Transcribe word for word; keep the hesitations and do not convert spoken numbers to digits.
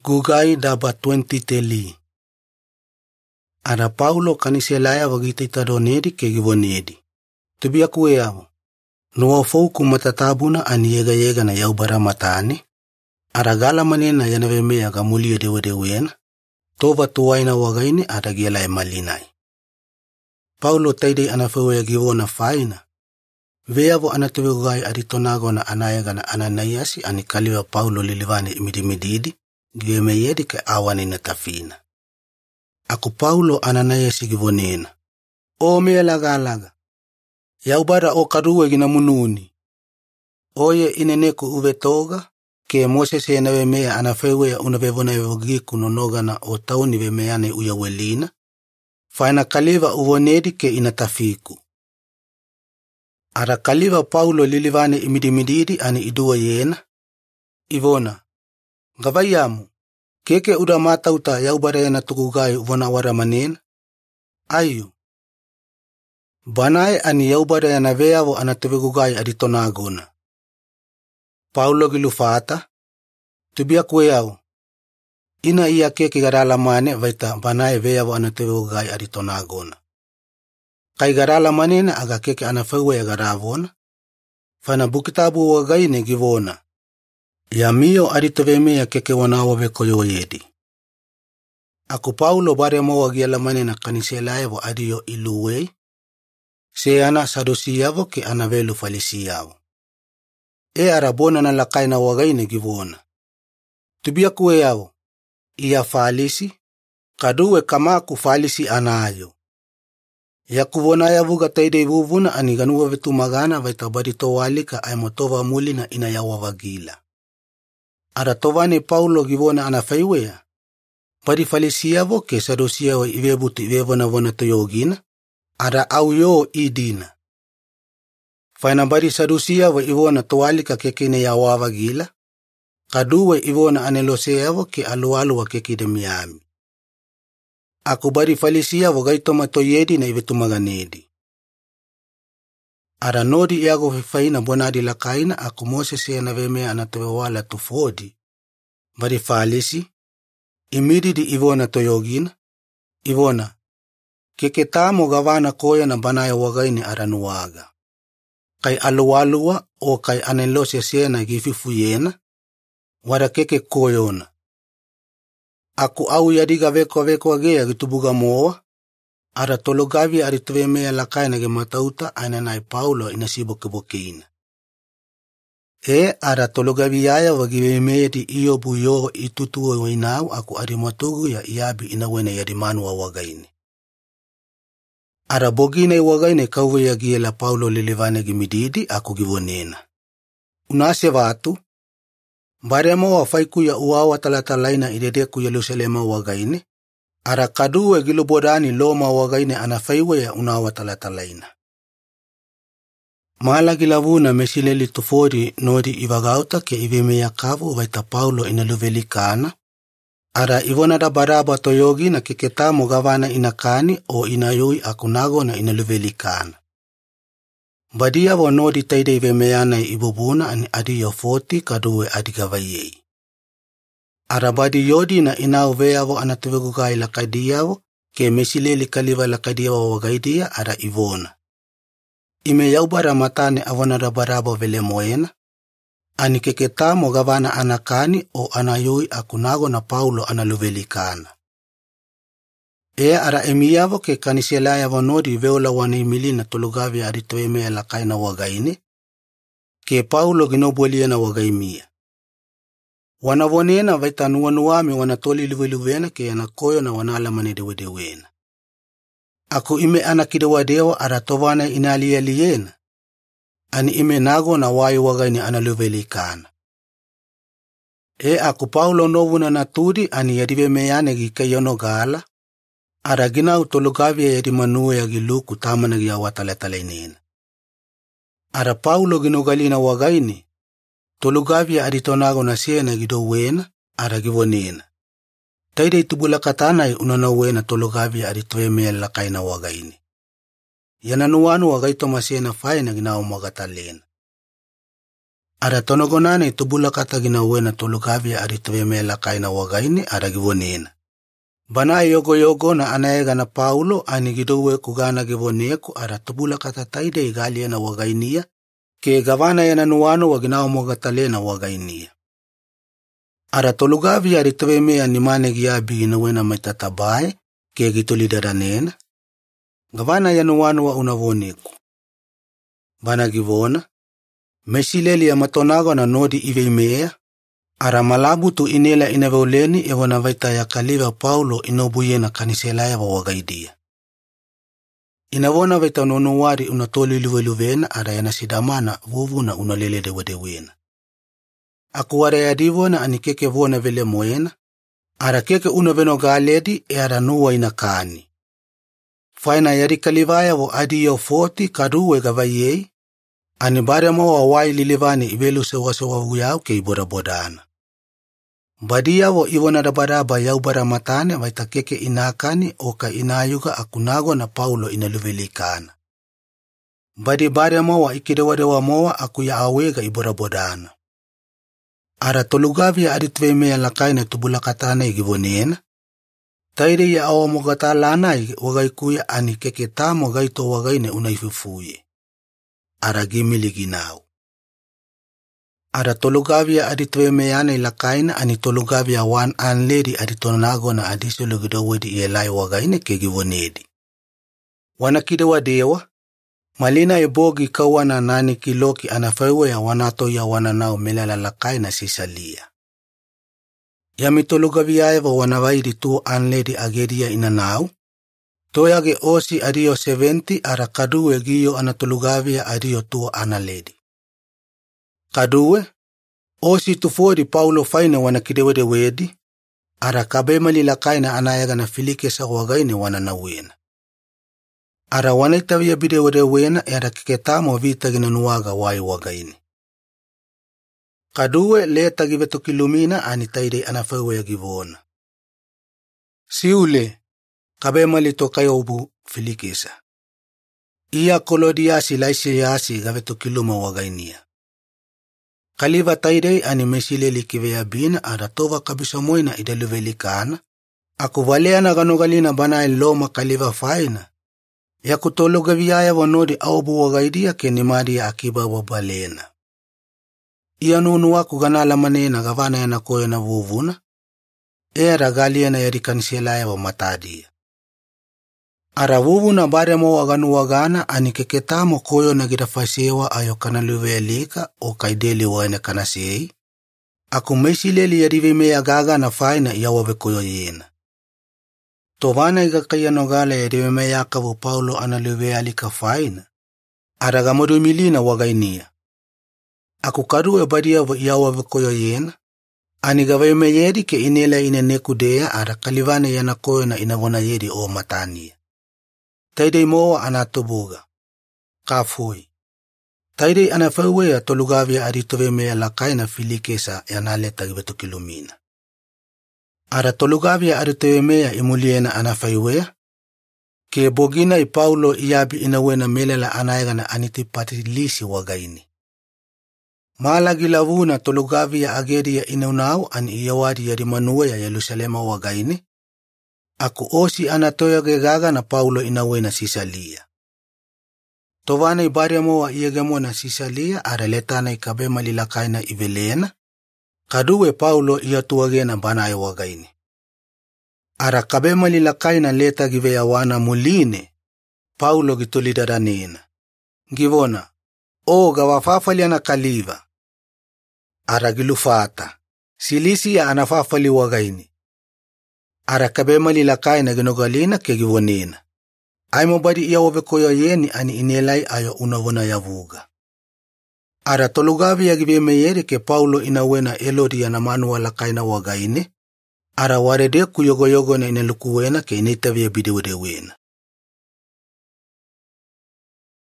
Gugai daba twenty teli. Ara Paulo kaniselaya wagita itadonedi kegivonedi. Tubia kueavo. Nuo fouku matatabuna ani yega yega na yaubara matani. Ara gala manena yanavemea gamulia dewe dewena. Tova tuwaina wagaini ara giela emalinai. Paulo taide anafewe givona faina. Veavo anatewe gugai aditonago na anayega na Ananiasi anikaliwa Paulo lilivane imidimididi. Giweme yedi ka awani na tafina. Aku Paulo Ananiasi givonena. O mea laga laga. Yaubara o karuwe gina mununi. Oye ineneko uve toga. Ke Moses yenawe mea anafewe ya unavevona evogiku nonoga na o tauni ve meane uya welina. Faina kaliva uvonedi ke inatafiku. Ara kaliva Paulo lilivane imidimididi ani idua yena. Ivona. Gavayamu, keke uda matauta yaubara yana tukugai uvona wara manena? Ayu. Banae ani yaubara yana veavo anatevigugai aditonagona. Paulo gilufata. Tubia kueau. Ina iya keke garala mane vaita banae veavo anatevigugai aditonagona. Kai garala manena aga keke anafewe ya garavona. Fana bukitabu wagaine givona. Ya mio aditavemea keke wanawawe koyo yedi. Aku Paulo bare moa giala manena kaniselaevo adio iluwei. Se ana sadosiyavo ke anavelu falisiyavo. E arabona na lakaina wagaine givona. Tubia kueavo. Ia falisi. Kaduwe kamaku falisi anayo. Ya kuvona ya vuga taide vuvuna aniganuwa vetu magana vaitabadito walika aimotova mulina inayawavagila. Ara tovane Paulo givona anafaiwea. Pari falisiavo ke sadosiawa ivebutu ivevona vona toyogina. Ara au yo idina. Faina bari sadosiawa ivona toalika kekine ya wavagila. Kaduwe ivona aneloseavo ke alualuwa kekide miami. Aku bari falisiavo gaitoma toyedi na ivetu maganedi. Ara nodi iago fifaina bonadi lakaina aku Moses ya navemea anatewala tufodi. Bari falisi. Imididi ivona toyogina. Ivona. Keketamo gavana koya na banaya wagaini aranuaga. Kai alualua o kai anelose sena gififu yena. Wara keke koyona. Aku au yadiga veko veko agea gitubuga moa. Ara tologavi arituvemea lakaina ge matauta ainanai Paulo inasibo kebokeina. E ara tologavi yaya wagivemea di iyo buyo itutuwe wainau aku arimatugu ya iabi inawena yadimanu wa wagaini. Ara bogine wagaine kauwe ya giela Paulo lilivane gimididi aku givonena. Unase watu. Baremo wa faiku ya uawa talatalaina idedeku Yerusalema wagaine. Ara kaduwe gilubodani loma wagaine anafaiwe ya unawa talatalaina. Mala gilavuna mesileli tufori nodi ivagauta ke ivemea kavu vaita Paulo inaluvelikana. Ara ivona da baraba toyogi na keketamo gavana inakani o inayui akunago na inaluvelikana. Badia wa nodi taide ivemeana ibubuna ani adiyo forty kaduwe adigavayei. Ara badi yodi na inauveavo anativegugai lakadiavo ke mesileli kaliva lakadiavo wagaidia ara ivona. Ime yaubara matane avona da baraba vele moena. Ani keketamo gavana anakani o anayui akunago na Paulo analuvelikana. E ara emiavo ke kaniselaya vanodi veola wana imilina tulugavi aditoemea lakaina wagaine. Ke Paulo ginobuelia na wagaimia. Wanavonena vaitanuanuame wanatoli liveluvena ke anakoyo na wanalamane dewedewena. Aku ime anakidewadewa aratovana inalialiena. Ani ime nago na wayo wagaini analuvelikana. E aku Paulo novuna natudi ani yadive meyane gikayono gala. Ara ginau tolugavia yadimanuwe ya giluku tamana gia watalataleinena. Ara Paulo ginogalina wagaini. Tolugavia aditonago na siena gidowena ara givonena. Taide itubula katanai unanawena tolugavia aditoemea lakaina wagaini. Yananuanu wagaito masiena faina ginao magatalena. Ara tonogonane tubulakata ginawena tulukavia aritwemela kaina wagaini ara givonena. Bana yogo yogo na anaega na Paulo anigidowe kugana givoneku ara tubulakata taide igalia na wagainia ke gavana yana nuano waginao mogatale na wagainia. Ara tulugavia aritwemea nimane giabi inawena maitatabae ke gitulidaranena. Gavana yana nuano wa unavoneku. Bana givona mesileli ya matonago na nodi iveimea, ara malabu tu inela inaveoleni ewa na vaita ya kaliva Paulo inobuye na kaniselaya wa wagaidia. Inavona vaita nonuwari unatoli luveluvena ara yana sidamana vuvu na unalelede wedewena. Akuware ya divona anikeke vona vele moena, ara keke unaveno galedi e ara nuwa inakani. Faina yari kalivaya vo adiyo forty kaduwe gavayei, anibare mo wa wai lilivani ibelu sewa sewa vuyau ke ibora bodana. Badia wo iwona da baraba yau bara matane vaita keke inakani oka inayuga akunago na Paulo inaluvelikana. Badi bare mo wa ikidewa dewa moa akuya awega ibora bodana. Ara tolugavia aritwemea lakaina tubulakatana igivonena. Taire ya awa mogatalana wagaikuya ani keke tamo gaito wagaine unaifufuye. Ara gimili ginau. Ara tolugavia aritwemeana ilakaina ani tolugavia wan anledi aritonago na adisolo gidowedi ielai wagaine kegivonedi. Wanakidewa dewa, malina ebogi kawana nani kiloki anafewe ya wanato ya wananao melala lakaina sisalia. Ya mitolugavia eva wanavaidi tu anledi agedia inanau, toyage osi adio seventy ara kaduwe giyo anatolugavia adio tuo analedi. Kaduwe, osi tufori Paulo faine wanakidewede wedi, ara kabemali lakaina anayaga na filike sa wagaine wananawena. Ara wanaitawia bidewede wena era kiketamo vita ginanuaga wai wagaine. Kaduwe leta giveto kilumina anitaide anafewe ya givona. Siule, kabemali tokayobu filikesa. Ia kolodiasi laisi yasi gaveto kiluma wagainia. Kaliva taide ani mesileli kivea bina ara tova kabisa moina idaluvelikana. Aku valeana ganogalina bana loma kaliva faina. Ya kutologa viaya wanodi aubu wagaidia kenimadi ya akiba wabalena. Ia nunu waku ganala manena gavana ya nakoyo na vuvuna. Era galia na yarikansela wa matadia. Ara vuvuna bare mo waganu wagana anikeketamo koyo na gidafasewa ayo kanaluvelika o kaideli wane kanasei. Aku mesileli yarivime ya gaga na faina ya wavekoyo yena. Tovana igakaya nogala yarivime ya kavu Paulo analuvealika faina. Ara gamodu milina wagainia. Aku karuwe badia ya wavekoyo yena. Anigaveme yedi ke inela ine nekudea ara kalivane yana koyo na inavona yedi o matania. Taidei moa anatobuga. Kafui. Taidei anafewe ya tolugavia aritowemea lakaina filikesa yanaleta giveto kilumina. Ara tolugavia aritowemea imuliena anafewe. Ke bogina i Paulo iabi inawena melela anaega na anitipatilisi wagaini. Malagi lavuna tolugavia ageria inaunau an iyawadi yarimanuwe ya Yerusalema wagaini. Aku osi anatoya gegaga na Paulo inawena sisalia. Tovana ibaria moa iegemo na sisalia araletana ikabe malilakaina ivelena. Kaduwe Paulo iatuagena banae wagaini. Ara kabe malilakaina leta givea wana muline. Paulo gitulidaranena. Givona, o gawafafali anakaliva. Ara gilufata. Silisia anafafali wagaini. Ara kabemali lakaina ginogalina kegivonena. Aimo badi iya wavekoyo yeni ani inelai ayo unavona yavuga. Ara tolugavi ya giveme yeri ke Paulo inawena elodi ya namanu lakaina wagaine. Ara warede kuyogo yogo na inelukuwena ke inetavia bidewedewena.